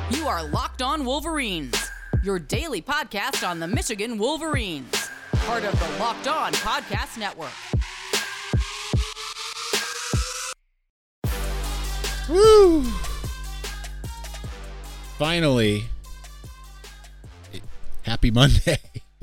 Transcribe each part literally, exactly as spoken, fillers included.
You are Locked On Wolverines, your daily podcast on the Michigan Wolverines, part of the Locked On Podcast Network. Woo! Finally, happy Monday.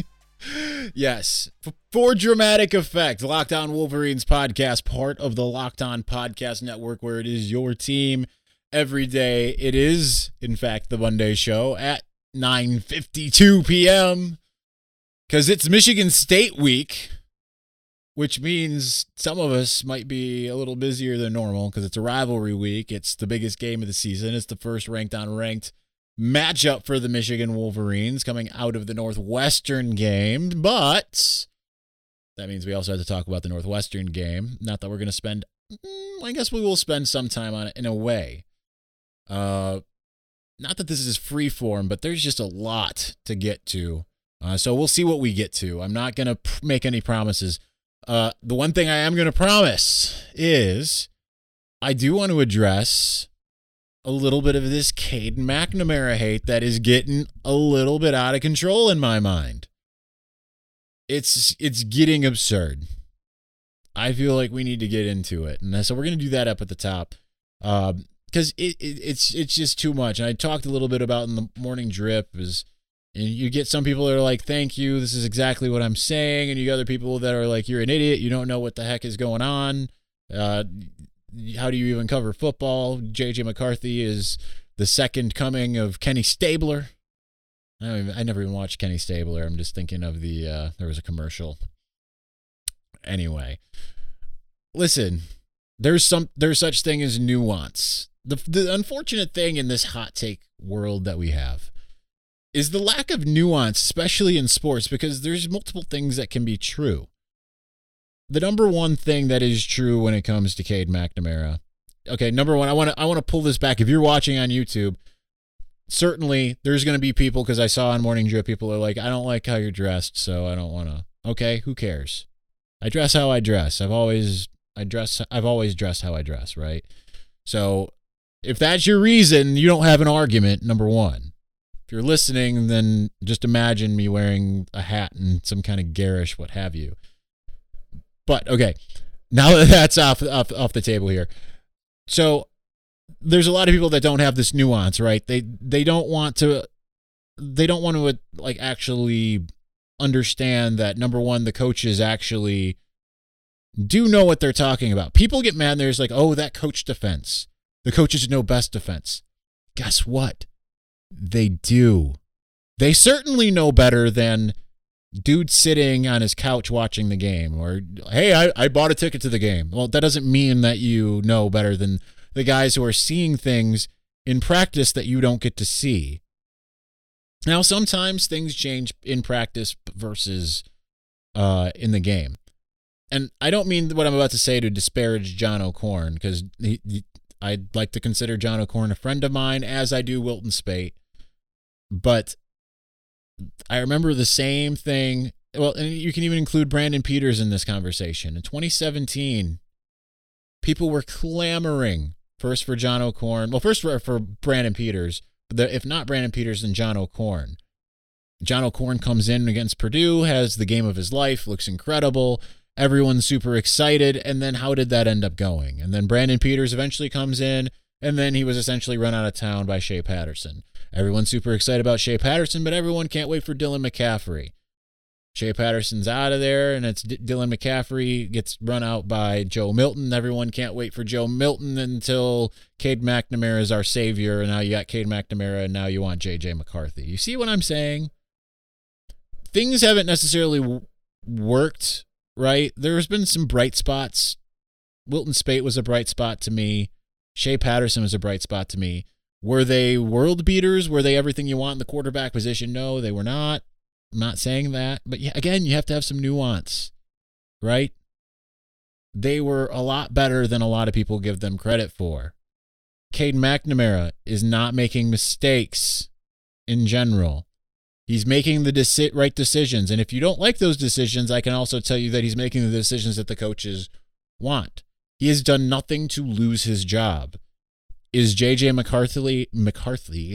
Yes, for dramatic effect, Locked On Wolverines podcast, part of the Locked On Podcast Network, where it is your team every day. It is, in fact, the Monday show at nine fifty-two p.m. because it's Michigan State week, which means some of us might be a little busier than normal because it's a rivalry week. It's the biggest game of the season. It's the first ranked on ranked matchup for the Michigan Wolverines coming out of the Northwestern game. But that means we also have to talk about the Northwestern game. Not that we're going to spend, I guess we will spend some time on it in a way. Uh, not that this is free form, but there's just a lot to get to. Uh, so we'll see what we get to. I'm not going to pr- make any promises. Uh, the one thing I am going to promise is I do want to address a little bit of this Cade McNamara hate that is getting a little bit out of control in my mind. It's it's getting absurd. I feel like we need to get into it, and so we're going to do that up at the top. Uh, Because it, it it's it's just too much. And I talked a little bit about in the morning drip is, and you get some people that are like, "Thank you, this is exactly what I'm saying," and you get other people that are like, "You're an idiot. You don't know what the heck is going on. Uh, how do you even cover football?" J J McCarthy is the second coming of Kenny Stabler. I don't even, I never even watched Kenny Stabler. I'm just thinking of the uh, there was a commercial. Anyway, listen, there's some there's such thing as nuance. The the unfortunate thing in this hot take world that we have is the lack of nuance, especially in sports, because there's multiple things that can be true. The number one thing that is true when it comes to Cade McNamara. Okay, number one, I want to I want to pull this back. If you're watching on YouTube, certainly there's going to be people, because I saw on Morning Drip, people are like, "I don't like how you're dressed, so I don't want to." Okay, who cares? I dress how I dress. I've always I dress I've always dressed how I dress, right? So if that's your reason, you don't have an argument, number one. If you're listening, then just imagine me wearing a hat and some kind of garish what have you. But, okay, now that that's off, off, off the table here. So there's a lot of people that don't have this nuance, right? They they don't want to, they don't want to, like, actually understand that, number one, the coaches actually do know what they're talking about. People get mad and there's like, "Oh, that coach defense. The coaches know best defense." Guess what? They do. They certainly know better than dude sitting on his couch watching the game, or, "Hey, I, I bought a ticket to the game." Well, that doesn't mean that you know better than the guys who are seeing things in practice that you don't get to see. Now, sometimes things change in practice versus uh, in the game. And I don't mean what I'm about to say to disparage John O'Korn, because he, he I'd like to consider John O'Korn a friend of mine, as I do Wilton Spate. But I remember the same thing. Well, and you can even include Brandon Peters in this conversation. In twenty seventeen, people were clamoring first for John O'Korn. Well, first for, for Brandon Peters. But if not Brandon Peters, then John O'Korn. John O'Korn comes in against Purdue, has the game of his life, looks incredible. Everyone's super excited, and then how did that end up going? And then Brandon Peters eventually comes in, and then he was essentially run out of town by Shea Patterson. Everyone's super excited about Shea Patterson, but everyone can't wait for Dylan McCaffrey. Shea Patterson's out of there, and it's D- Dylan McCaffrey gets run out by Joe Milton. Everyone can't wait for Joe Milton until Cade McNamara is our savior, and now you got Cade McNamara, and now you want J J McCarthy. You see what I'm saying? Things haven't necessarily w- worked right? There's been some bright spots. Wilton Spate was a bright spot to me. Shea Patterson was a bright spot to me. Were they world beaters? Were they everything you want in the quarterback position? No, they were not. I'm not saying that. But yeah, again, you have to have some nuance, right? They were a lot better than a lot of people give them credit for. Cade McNamara is not making mistakes in general. He's making the deci- right decisions. And if you don't like those decisions, I can also tell you that he's making the decisions that the coaches want. He has done nothing to lose his job. Is J J McCarthy, McCarthy, ugh,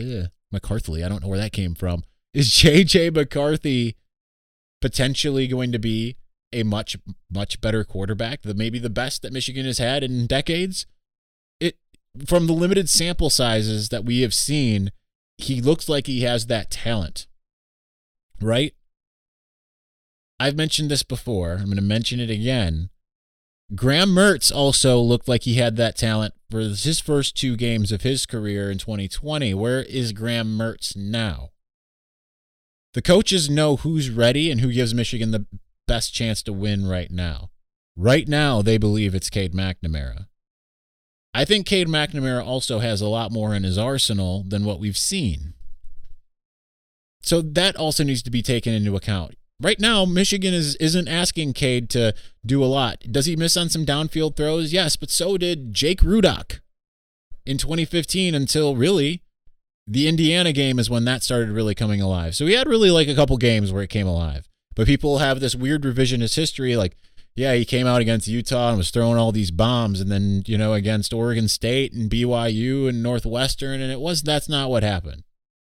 McCarthy, I don't know where that came from. Is J J McCarthy potentially going to be a much, much better quarterback, the maybe the best that Michigan has had in decades? It from the limited sample sizes that we have seen, he looks like he has that talent, right? I've mentioned this before. I'm going to mention it again. Graham Mertz also looked like he had that talent for his first two games of his career in twenty twenty. Where is Graham Mertz now? The coaches know who's ready and who gives Michigan the best chance to win right now. Right now, they believe it's Cade McNamara. I think Cade McNamara also has a lot more in his arsenal than what we've seen. So that also needs to be taken into account. Right now, Michigan is, isn't asking Cade to do a lot. Does he miss on some downfield throws? Yes, but so did Jake Rudock in twenty fifteen until really the Indiana game is when that started really coming alive. So he had really like a couple games where it came alive. But people have this weird revisionist history like, yeah, he came out against Utah and was throwing all these bombs, and then, you know, against Oregon State and B Y U and Northwestern, and it was that's not what happened.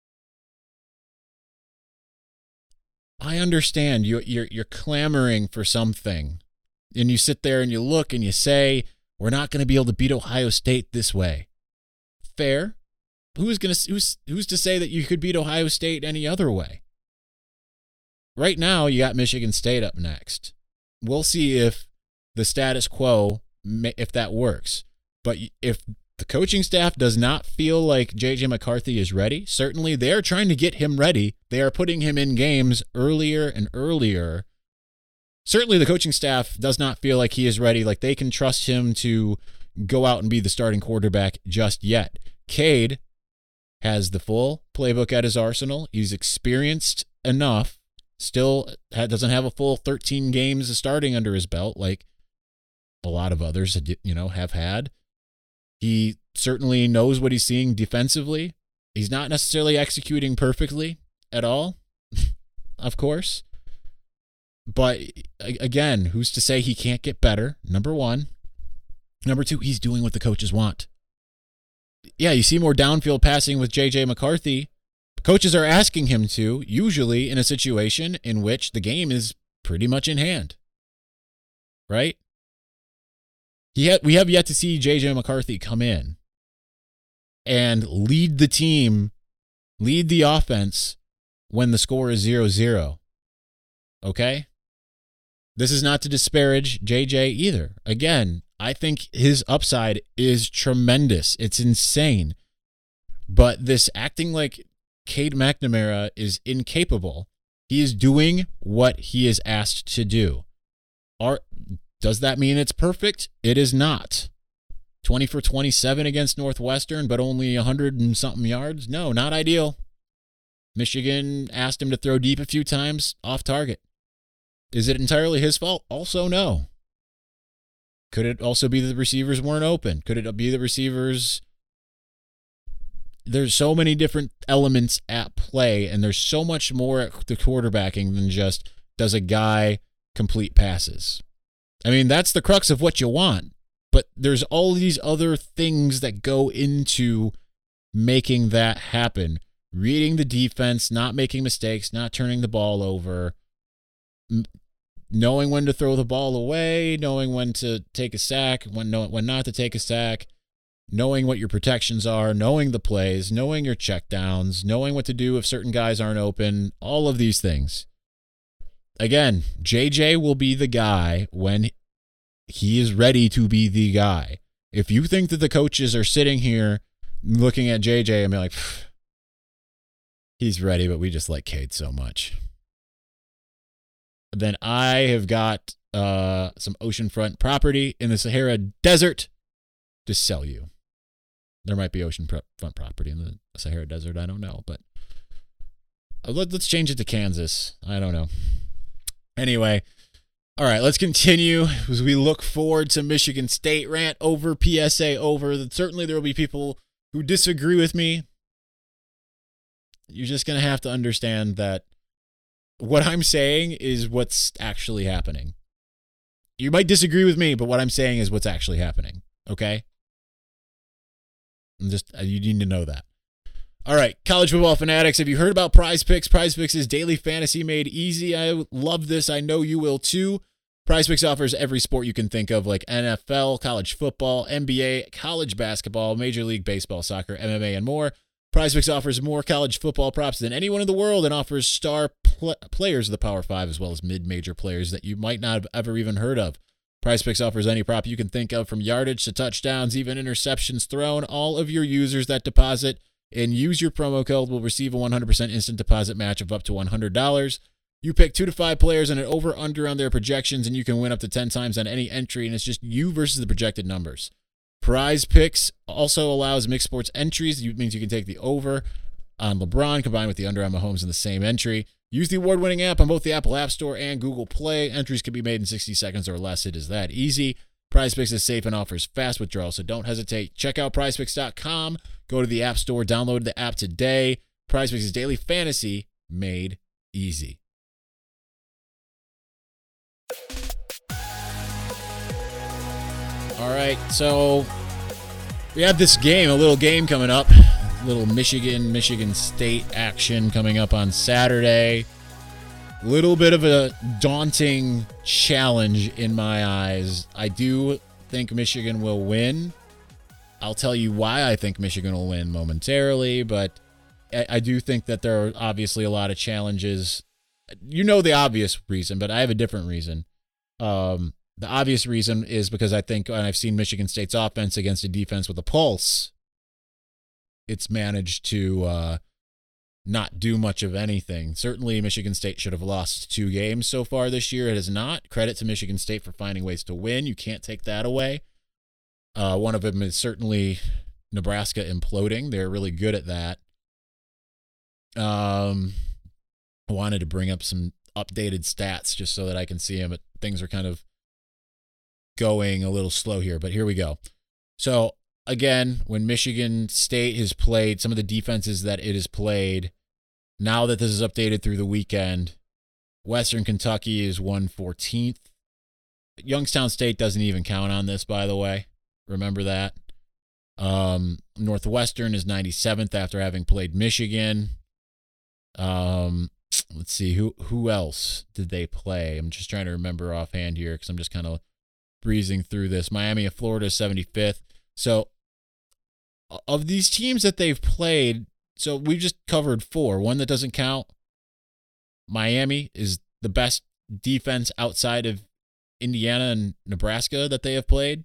I understand you you're you're clamoring for something, and you sit there and you look and you say, we're not going to be able to beat Ohio State this way. Fair. Who's going to who's who's to say that you could beat Ohio State any other way? Right now, you got Michigan State up next. We'll see if the status quo, if that works. But if the coaching staff does not feel like J J McCarthy is ready, certainly they're trying to get him ready. They are putting him in games earlier and earlier. Certainly the coaching staff does not feel like he is ready, like they can trust him to go out and be the starting quarterback just yet. Cade has the full playbook at his arsenal. He's experienced enough. Still doesn't have a full thirteen games of starting under his belt like a lot of others, you know, have had. He certainly knows what he's seeing defensively. He's not necessarily executing perfectly at all, of course. But again, who's to say he can't get better? Number one. Number two, he's doing what the coaches want. Yeah, you see more downfield passing with J J McCarthy. Coaches are asking him to, usually in a situation in which the game is pretty much in hand. Right? He ha- we have yet to see J J McCarthy come in and lead the team, lead the offense when the score is zero zero. Okay? This is not to disparage J J either. Again, I think his upside is tremendous. It's insane. But this acting like Cade McNamara is incapable. He is doing what he is asked to do. Are, does that mean it's perfect? It is not. twenty for twenty-seven against Northwestern, but only one hundred and something yards? No, not ideal. Michigan asked him to throw deep a few times, off target. Is it entirely his fault? Also, no. Could it also be that the receivers weren't open? Could it be the receivers... There's so many different elements at play, and there's so much more at the quarterbacking than just does a guy complete passes. I mean, that's the crux of what you want, but there's all these other things that go into making that happen. Reading the defense, not making mistakes, not turning the ball over, m- knowing when to throw the ball away, knowing when to take a sack, when no, when not to take a sack, knowing what your protections are, knowing the plays, knowing your checkdowns, knowing what to do if certain guys aren't open, all of these things. Again, J J will be the guy when he is ready to be the guy. If you think that the coaches are sitting here looking at J J and be like, he's ready, but we just like Cade so much, then I have got uh, some oceanfront property in the Sahara Desert to sell you. There might be oceanfront property in the Sahara Desert. I don't know, but let's change it to Kansas. I don't know. Anyway, all right, let's continue as we look forward to Michigan State. Rant over, P S A over. Certainly there will be people who disagree with me. You're just going to have to understand that what I'm saying is what's actually happening. You might disagree with me, but what I'm saying is what's actually happening. Okay? I'm just, you need to know that. All right, college football fanatics, have you heard about Prize Picks? Prize Picks is daily fantasy made easy. I love this. I know you will too. Prize Picks offers every sport you can think of, like N F L, college football, N B A, college basketball, Major League Baseball, soccer, M M A, and more. Prize Picks offers more college football props than anyone in the world and offers star pl- players of the Power Five as well as mid-major players that you might not have ever even heard of. Prize Picks offers any prop you can think of, from yardage to touchdowns, even interceptions thrown. All of your users that deposit and use your promo code will receive a one hundred percent instant deposit match of up to one hundred dollars. You pick two to five players and an over-under on their projections, and you can win up to ten times on any entry, and it's just you versus the projected numbers. Prize Picks also allows mixed sports entries. It means you can take the over on LeBron combined with the under on Mahomes in the same entry. Use the award-winning app on both the Apple App Store and Google Play. Entries can be made in sixty seconds or less. It is that easy. Prize Picks is safe and offers fast withdrawals, so don't hesitate. Check out prize picks dot com. Go to the App Store. Download the app today. Prize Picks is daily fantasy made easy. All right, so we have this game, a little game coming up. A little Michigan, Michigan State action coming up on Saturday. A little bit of a daunting challenge in my eyes. I do think Michigan will win. I'll tell you why I think Michigan will win momentarily, but I, I do think that there are obviously a lot of challenges. You know the obvious reason, but I have a different reason. Um, the obvious reason is because I think, and I've seen Michigan State's offense against a defense with a pulse, it's managed to uh, not do much of anything. Certainly, Michigan State should have lost two games so far this year. It has not. Credit to Michigan State for finding ways to win. You can't take that away. Uh, one of them is certainly Nebraska imploding. They're really good at that. Um, I wanted to bring up some updated stats just so that I can see them, but things are kind of going a little slow here, but here we go. So again, when Michigan State has played, some of the defenses that it has played, now that this is updated through the weekend, Western Kentucky is one fourteenth. Youngstown State doesn't even count on this, by the way. Remember that. Um, Northwestern is ninety-seventh after having played Michigan. Um, let's see, who who else did they play? I'm just trying to remember offhand here because I'm just kind of breezing through this. Miami of Florida is seventy-fifth. So of these teams that they've played, so we've just covered four. One that doesn't count, Miami, is the best defense outside of Indiana and Nebraska that they have played.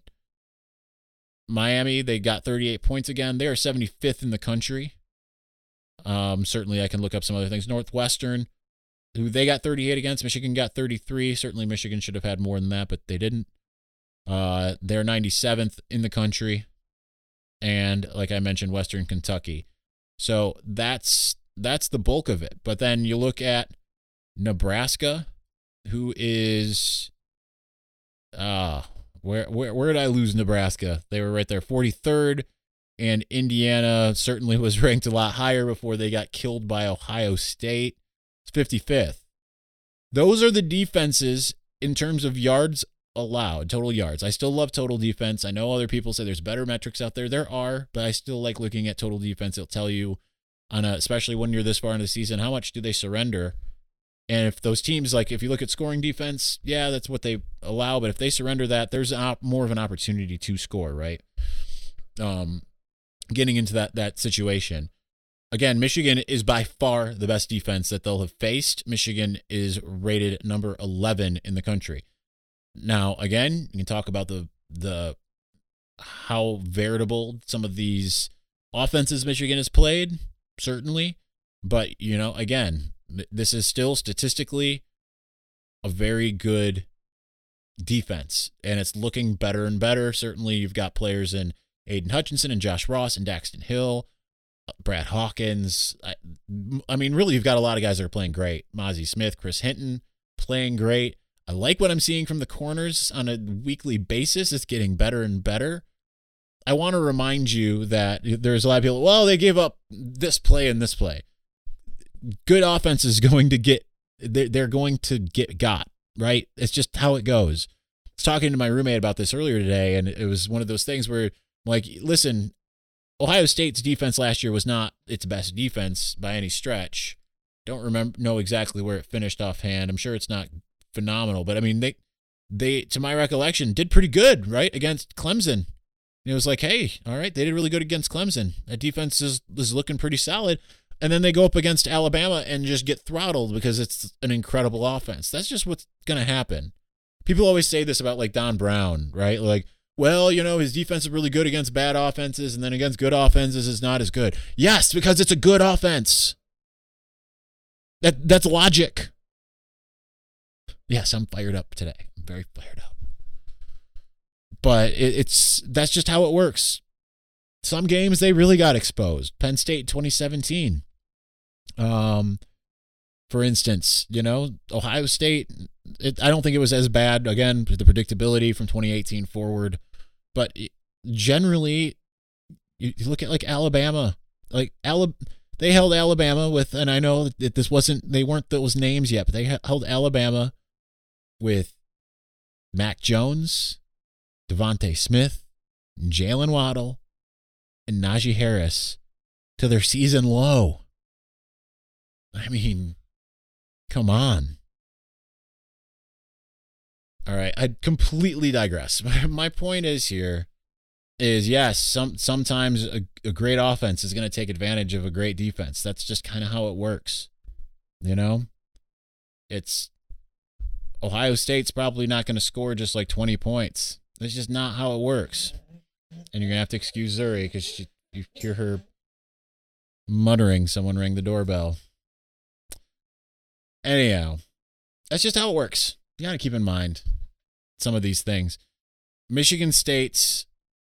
Miami, they got thirty-eight points again. They are seventy-fifth in the country. Um, certainly I can look up some other things. Northwestern, who they got thirty-eight against. Michigan got thirty-three. Certainly Michigan should have had more than that, but they didn't. Uh, they're ninety-seventh in the country. And like I mentioned, Western Kentucky. So that's that's the bulk of it. But then you look at Nebraska, who is uh where where where did I lose Nebraska? They were right there, forty-third, and Indiana certainly was ranked a lot higher before they got killed by Ohio State. It's fifty-fifth. Those are the defenses in terms of yards allowed, total yards. I still love total defense. I know other people say there's better metrics out there. There are, but I still like looking at total defense. It'll tell you, on a, especially when you're this far into the season, how much do they surrender. And if those teams, like if you look at scoring defense, yeah, that's what they allow. But if they surrender that, there's op- more of an opportunity to score, right? Um, getting into that that situation. Again, Michigan is by far the best defense that they'll have faced. Michigan is rated number eleven in the country. Now, again, you can talk about the the how veritable some of these offenses Michigan has played, certainly. But, you know, again, this is still statistically a very good defense, and it's looking better and better. Certainly, you've got players in Aiden Hutchinson and Josh Ross and Daxton Hill, Brad Hawkins. I, I mean, really, you've got a lot of guys that are playing great. Mozzie Smith, Chris Hinton, playing great. I like what I'm seeing from the corners on a weekly basis. It's getting better and better. I want to remind you that there's a lot of people, well, they gave up this play and this play. Good offense is going to get, they're going to get got, right? It's just how it goes. I was talking to my roommate about this earlier today, and it was one of those things where, like, listen, Ohio State's defense last year was not its best defense by any stretch. Don't remember know exactly where it finished offhand. I'm sure it's not phenomenal, but I mean they they to my recollection did pretty good, right, against Clemson. And it was like, hey, all right, they did really good against Clemson. That defense is is looking pretty solid. And then they go up against Alabama and just get throttled because it's an incredible offense. That's just what's going to happen. People always say this about like Don Brown, right? Like, well, you know, his defense is really good against bad offenses, and then against good offenses is not as good. Yes, because it's a good offense. That that's logic. Yes, I'm fired up today. I'm very fired up. But it, it's that's just how it works. Some games they really got exposed. Penn State twenty seventeen. Um, for instance, you know, Ohio State. It, I don't think it was as bad. Again, the predictability from twenty eighteen forward, but generally, you, you look at like Alabama. Like Alabama, they held Alabama with, and I know that this wasn't. They weren't those names yet, but they held Alabama with Mac Jones, Devontae Smith, Jalen Waddle, and Najee Harris to their season low. I mean, come on. All right, I completely digress. My point is here is, yes, some sometimes a, a great offense is going to take advantage of a great defense. That's just kind of how it works. You know? It's Ohio State's probably not going to score just like twenty points. That's just not how it works. And you're going to have to excuse Zuri because you hear her muttering someone rang the doorbell. Anyhow, that's just how it works. You got to keep in mind some of these things. Michigan State's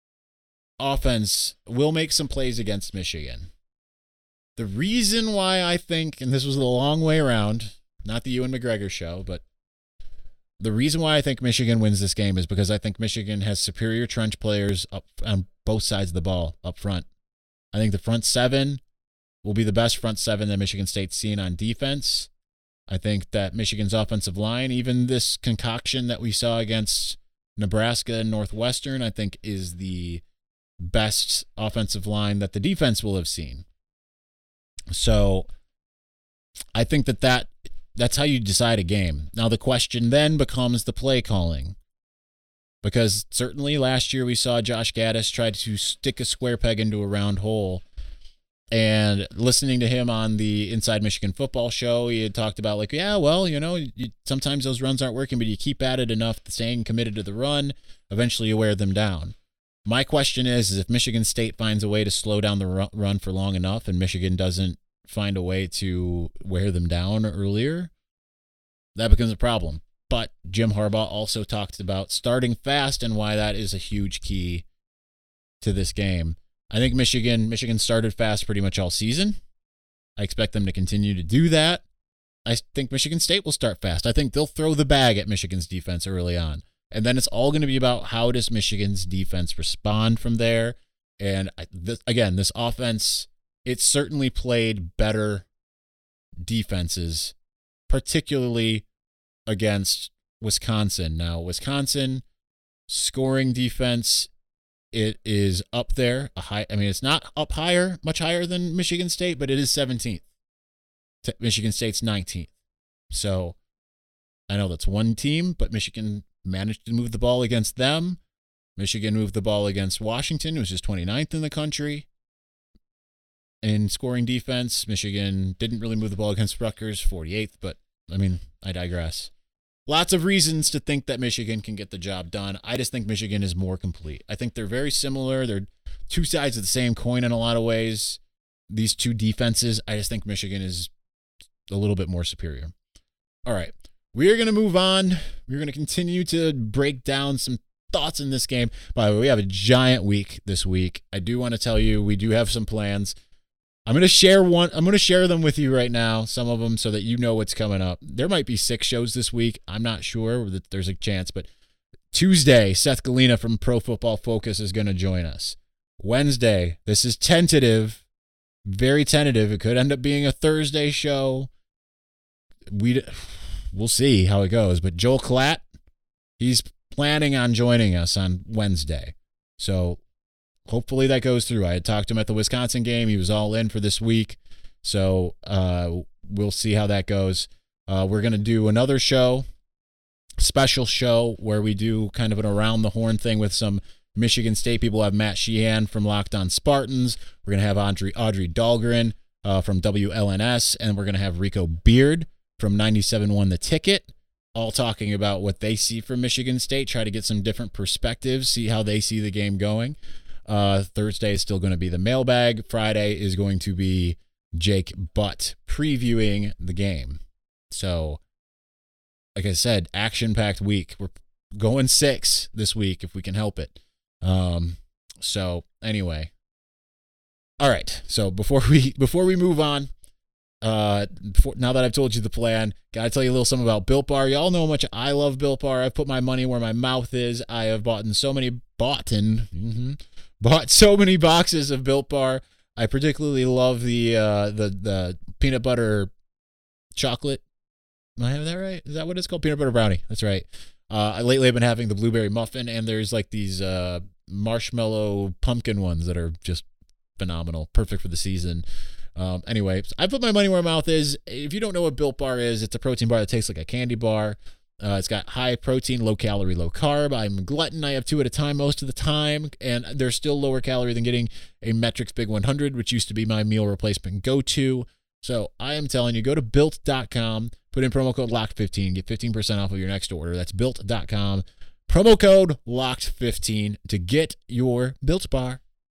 offense will make some plays against Michigan. The reason why I think, and this was the long way around, not the Ewan McGregor show, but the reason why I think Michigan wins this game is because I think Michigan has superior trench players up on both sides of the ball up front. I think the front seven will be the best front seven that Michigan State's seen on defense. I think that Michigan's offensive line, even this concoction that we saw against Nebraska and Northwestern, I think is the best offensive line that the defense will have seen. So I think that, that that's how you decide a game. Now the question then becomes the play calling. Because certainly last year we saw Josh Gaddis try to stick a square peg into a round hole. And listening to him on the Inside Michigan Football show, he had talked about like, yeah, well, you know, you, sometimes those runs aren't working, but you keep at it enough, staying committed to the run, eventually you wear them down. My question is, is if Michigan State finds a way to slow down the run for long enough and Michigan doesn't find a way to wear them down earlier, that becomes a problem. But Jim Harbaugh also talked about starting fast and why that is a huge key to this game. I think Michigan Michigan started fast pretty much all season. I expect them to continue to do that. I think Michigan State will start fast. I think they'll throw the bag at Michigan's defense early on. And then it's all going to be about how does Michigan's defense respond from there. And this, again, this offense, it's certainly played better defenses, particularly against Wisconsin. Now, Wisconsin scoring defense, it is up there. A high. I mean, it's not up higher, much higher than Michigan State, but it is seventeenth. Michigan State's nineteenth. So I know that's one team, but Michigan managed to move the ball against them. Michigan moved the ball against Washington, which is twenty-ninth in the country in scoring defense. Michigan didn't really move the ball against Rutgers, forty-eighth, but I mean, I digress. Lots of reasons to think that Michigan can get the job done. I just think Michigan is more complete. I think they're very similar. They're two sides of the same coin in a lot of ways. These two defenses, I just think Michigan is a little bit more superior. All right, we are going to move on. We're going to continue to break down some thoughts in this game. By the way, we have a giant week this week. I do want to tell you we do have some plans. I'm going to share one. I'm going to share them with you right now, some of them, so that you know what's coming up. There might be six shows this week. I'm not sure that there's a chance, but Tuesday, Seth Galina from Pro Football Focus is going to join us. Wednesday, this is tentative, very tentative. It could end up being a Thursday show. We we'll see how it goes. But Joel Klatt, he's planning on joining us on Wednesday. So hopefully that goes through. I had talked to him at the Wisconsin game. He was all in for this week. So uh, we'll see how that goes. Uh, we're going to do another show, special show, where we do kind of an around the horn thing with some Michigan State people. We'll have Matt Sheehan from Locked On Spartans. We're going to have Audrey, Audrey Dahlgren uh, from W L N S. And we're going to have Rico Beard from ninety-seven point one The Ticket, all talking about what they see from Michigan State, try to get some different perspectives, see how they see the game going. Uh, Thursday is still going to be the mailbag. Friday is going to be Jake Butt previewing the game. So, like I said, action-packed week. We're going six this week if we can help it. Um, so, anyway. All right. So, before we before we move on, Uh, before, now that I've told you the plan, gotta tell you a little something about Built Bar. Y'all know how much I love Built Bar. I've put my money where my mouth is. I have bought in so many, bought in, mm-hmm, bought so many boxes of Built Bar. I particularly love the uh, the the peanut butter chocolate. Am I having that right? Is that what it's called? Peanut butter brownie. That's right. Uh, I lately have been having the blueberry muffin, and there's like these uh, marshmallow pumpkin ones that are just phenomenal, perfect for the season. Um, anyway, I put my money where my mouth is. If you don't know what Built Bar is, it's a protein bar that tastes like a candy bar. Uh, it's got high protein, low calorie, low carb. I'm a glutton. I have two at a time most of the time, and they're still lower calorie than getting a Metrics Big one hundred, which used to be my meal replacement go-to. So I am telling you, go to built dot com, put in promo code locked fifteen, get fifteen percent off of your next order. That's built dot com, promo code locked fifteen to get your Built Bar.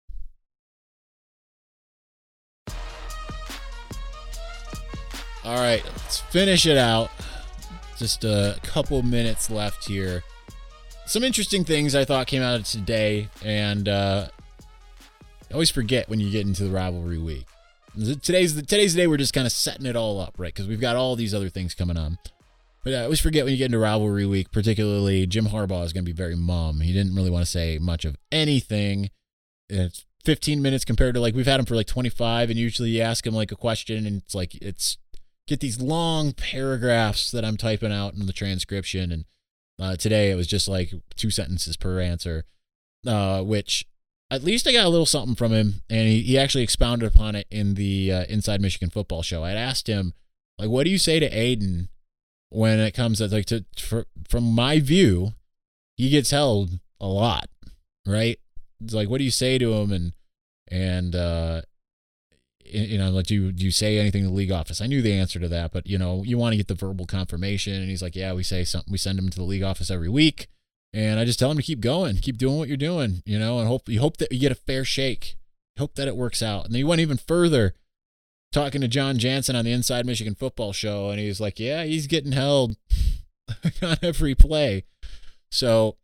All right, let's finish it out. Just a couple minutes left here. Some interesting things I thought came out of today, and uh, I always forget when you get into the rivalry week. Today's the today's the day we're just kind of setting it all up, right? Because we've got all these other things coming on. But I always forget when you get into rivalry week, particularly Jim Harbaugh is going to be very mum. He didn't really want to say much of anything. It's fifteen minutes compared to, like, we've had him for like twenty-five, and usually you ask him like a question, and it's like it's get these long paragraphs that I'm typing out in the transcription. And uh, today it was just like two sentences per answer, uh, which at least I got a little something from him. And he, he actually expounded upon it in the uh, Inside Michigan Football show. I'd asked him, like, what do you say to Aiden when it comes to, like, to, for, from my view, he gets held a lot, right? It's like, what do you say to him? And, and, uh, you know, like, do you, do you say anything to the league office? I knew the answer to that, but, you know, you want to get the verbal confirmation. And he's like, yeah, we say something. We send him to the league office every week. And I just tell him to keep going, keep doing what you're doing, you know, and hope you hope that you get a fair shake. Hope that it works out. And then he went even further, talking to John Jansen on the Inside Michigan Football show. And he's like, yeah, he's getting held on every play. So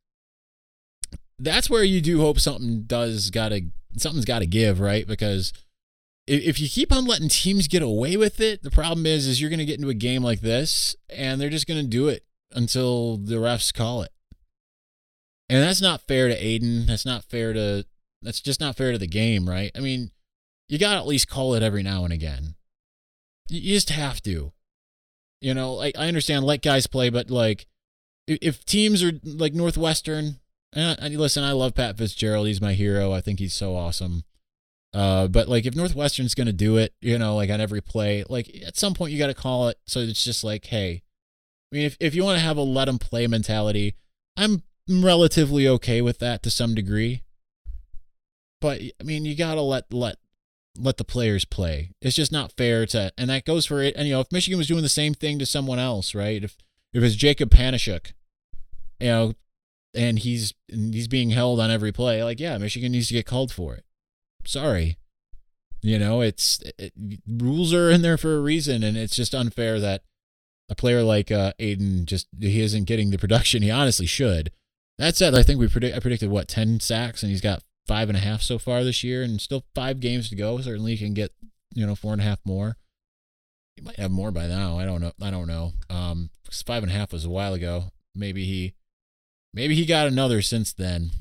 that's where you do hope something does gotta, something's got to give, right? Because if you keep on letting teams get away with it, the problem is, is you're going to get into a game like this, and they're just going to do it until the refs call it. And that's not fair to Aiden. That's not fair to, that's just not fair to the game, right? I mean, you got to at least call it every now and again. You just have to. You know, like, I understand let guys play, but, like, if teams are like Northwestern, and listen, I love Pat Fitzgerald. He's my hero. I think he's so awesome. Uh, but, like, if Northwestern's going to do it, you know, like, on every play, like, at some point you got to call it. So it's just like, hey, I mean, if, if you want to have a let them play mentality, I'm relatively okay with that to some degree. But, I mean, you got to let, let, let the players play. It's just not fair to, and that goes for it. And, you know, if Michigan was doing the same thing to someone else, right? If, if it's Jacob Panashuk, you know, and he's, and he's being held on every play, like, yeah, Michigan needs to get called for it. Sorry, you know, it's it, rules are in there for a reason, and it's just unfair that a player like uh, Aiden just he isn't getting the production he honestly should. That said, I think we predict I predicted what ten sacks, and he's got five and a half so far this year, and still five games to go. Certainly, he can get you know four and a half more. He might have more by now. I don't know. I don't know. Um, five and a half was a while ago. Maybe he, maybe he got another since then.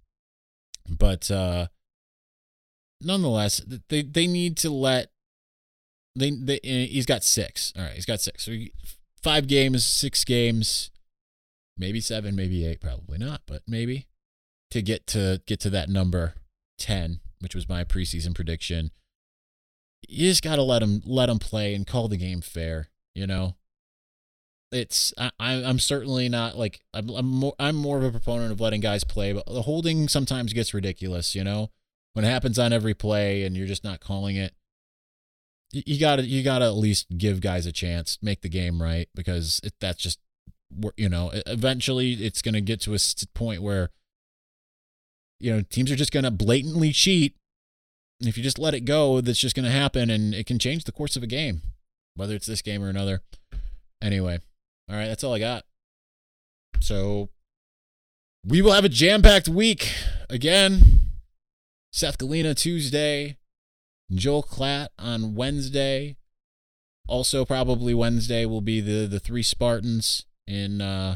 But uh. Nonetheless, they they need to let they, they he's got six. All right, he's got six. So five games, six games, maybe seven, maybe eight, probably not, but maybe to get to get to that number ten, which was my preseason prediction. You just got to let them let them play and call the game fair, you know? It's I, I'm certainly not like I'm I'm more, I'm more of a proponent of letting guys play, but the holding sometimes gets ridiculous, you know? When it happens on every play and you're just not calling it. You gotta, you gotta at least give guys a chance, make the game right, because it, that's just, you know, eventually it's going to get to a point where, you know, teams are just going to blatantly cheat. And if you just let it go, that's just going to happen, and it can change the course of a game, whether it's this game or another. Anyway, all right, that's all I got. So we will have a jam-packed week again. Seth Galina Tuesday. Joel Klatt on Wednesday. Also, probably Wednesday will be the, the three Spartans in uh,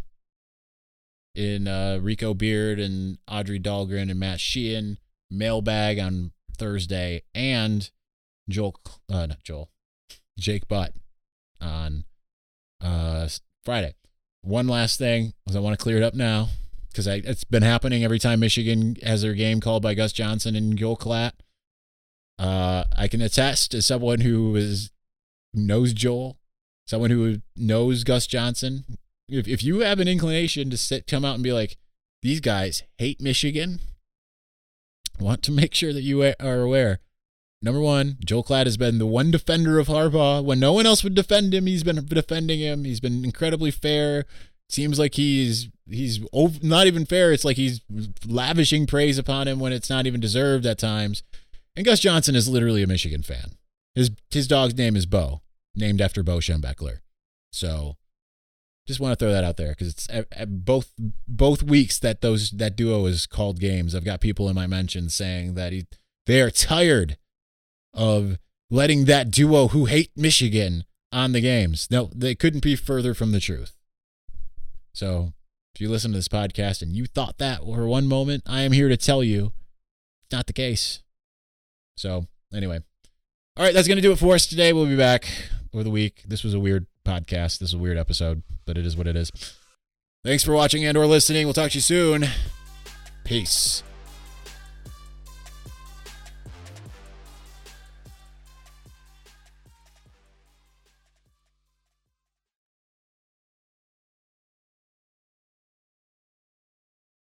in uh, Rico Beard and Audrey Dahlgren and Matt Sheehan. Mailbag on Thursday, and Joel, uh, not Joel, Jake Butt on uh, Friday. One last thing, because I want to clear it up now, because it's been happening every time Michigan has their game called by Gus Johnson and Joel Klatt. Uh, I can attest as someone who is knows Joel, someone who knows Gus Johnson. If if you have an inclination to sit, come out and be like, these guys hate Michigan, I want to make sure that you are aware. Number one, Joel Klatt has been the one defender of Harbaugh. When no one else would defend him, he's been defending him. He's been incredibly fair. Seems like he's he's over, not even fair. It's like he's lavishing praise upon him when it's not even deserved at times. And Gus Johnson is literally a Michigan fan. His his dog's name is Bo, named after Bo Schembechler. So, just want to throw that out there because it's at, at both both weeks that those that duo is called games. I've got people in my mentions saying that he they are tired of letting that duo who hate Michigan on the games. No, they couldn't be further from the truth. So, if you listen to this podcast and you thought that for one moment, I am here to tell you it's not the case. So, anyway. All right, that's going to do it for us today. We'll be back over the week. This was a weird podcast. This is a weird episode, but it is what it is. Thanks for watching and or listening. We'll talk to you soon. Peace.